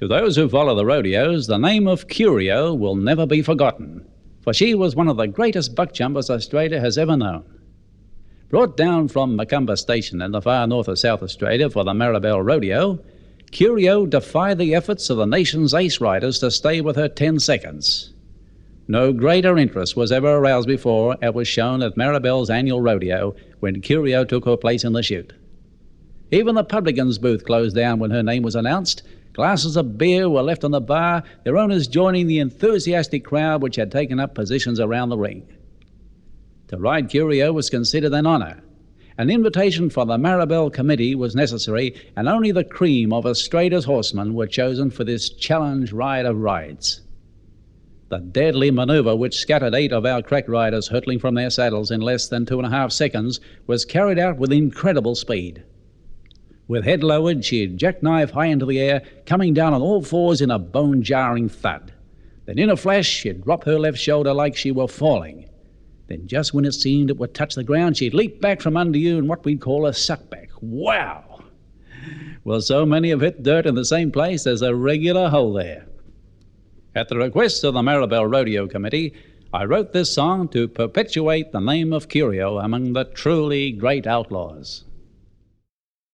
To those who follow the rodeos, the name of Curio will never be forgotten, for she was one of the greatest buckjumpers Australia has ever known. Brought down from Macumba Station in the far north of South Australia for the Maribel Rodeo, Curio defied the efforts of the nation's ace riders to stay with her 10 seconds. No greater interest was ever aroused before as was shown at Maribel's annual rodeo when Curio took her place in the chute. Even the publican's booth closed down when her name was announced. Glasses of beer were left on the bar, their owners joining the enthusiastic crowd which had taken up positions around the ring. To ride Curio was considered an honour. An invitation from the Maribel Committee was necessary, and only the cream of Australia's horsemen were chosen for this challenge ride of rides. The deadly manoeuvre which scattered 8 of our crack riders hurtling from their saddles in less than 2.5 seconds was carried out with incredible speed. With head lowered, she'd jackknife high into the air, coming down on all fours in a bone-jarring thud. Then in a flash, she'd drop her left shoulder like she were falling. Then just when it seemed it would touch the ground, she'd leap back from under you in what we'd call a suckback. Wow! Well, so many have hit dirt in the same place, there's a regular hole there. At the request of the Maribel Rodeo Committee, I wrote this song to perpetuate the name of Curio among the truly great outlaws.